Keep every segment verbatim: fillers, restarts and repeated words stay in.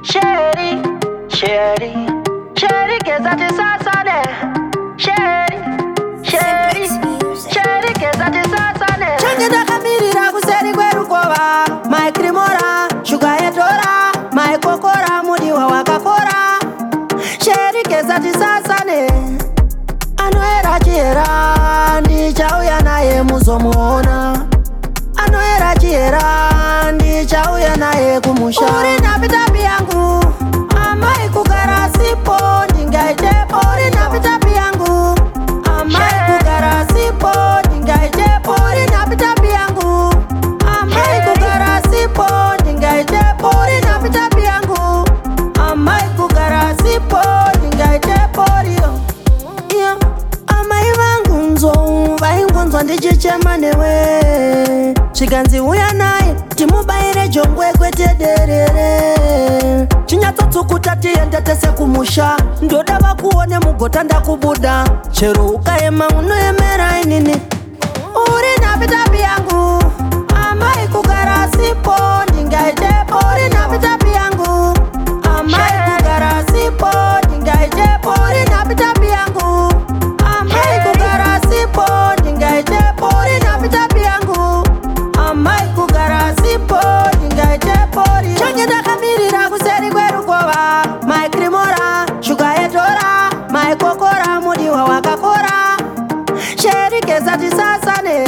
Sheri, sheri, sheri keza tisasa ne. Sheri, sheri, sheri keza tisasa ne. Change da kamirira kuseri kweru kowa. My krimora, sugar etora. My kokora, mudi wa wakakora. Sheri keza tisasa ne. Anoera chiera, ndi chauya naye muzomuona. Anoera chiera, ndi chauya naye kumusha. Uri napita piyangu, amai kugara sipo, ndingaitepo. Uri napita piyangu, amai kugara sipo, ndingaitepo. Uri napita piyangu, amai kugara sipo, ndingaitepo. Uri napita piyangu, amai kugara sipo, ndingaitepo. Iyo, amai vangu nzo, vaingonzwa ndichichema newe. Chiganzi uya naye, timubaire jongwe kwete derere. Chinyatotsukuta tiendetese kumusha. Ndoda vakuone mugota ndakubuda. Chero ukaema unoemera inini. Uri napita piyangu, amai kugara sipo, ndingaitepo. Uri napita piyangu, amai kugara sipo, ndingaitepo. Uri napita piyangu, amai kugara sipo, ndingaitepo. Uri napita piyangu, amai kugara sipo, ndingaitepo. Change da kamirira kuseri kweru kowa. My krimora, sugar etora. My kokora, mudi wa wakakora. Sheri keza tisasa ne.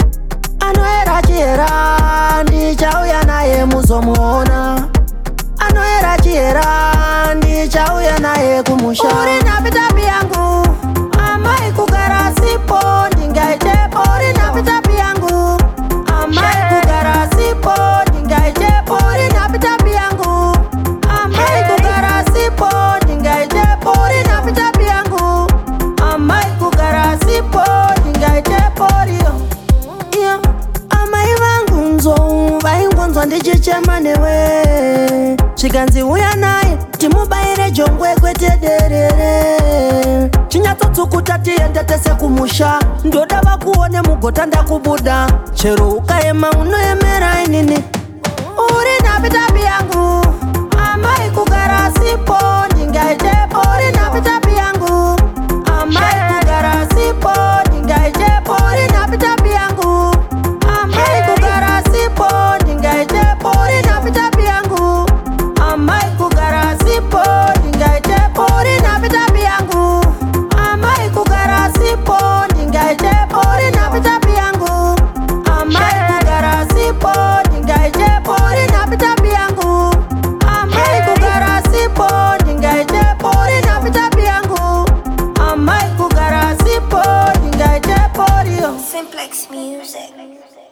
Anoera chiera, ndi chauya naye muzomuona. Anoera chiera, ndi chauya naye kumusha. Uri napita piyangu, amai kugara sipo, ndingaitepo. Uri napita piyangu, amai kugara sipo, ndingaitepo. Uri napita piyangu, amai kugara sipo, ndingaitepo. Uri napita piyangu, amai kugara sipo, ndingaitepo. Iyo, amai vangu nzo, vaingonzwa ndichichema newe. Chiganzi uya naye, timubaire jongwe kwete derere. Chinyatotsukuta tiendetese kumusha. Ndoda vakuone mugota ndakubuda. Chero ukaema unoemera inini. Uri napita piyangu, amai kugara sipo, ndingaitepo. Uri napita piyangu, amai kugara sipo, ndingaitepo. Uri napita piyangu, amai kugara sipo, ndingaitepo. Uri napita piyangu, amai kugara sipo, ndingaitepo. Uri napita piyangu, amai kugara sipo, ndingaitepo. Uri napita piyangu, amai kugara sipo, ndingaitepo. Uri napita piyangu, amai kugara sipo, ndingaitepo. Uri napita piyangu, amai kugara sipo, ndingaitepo. Simplex Music.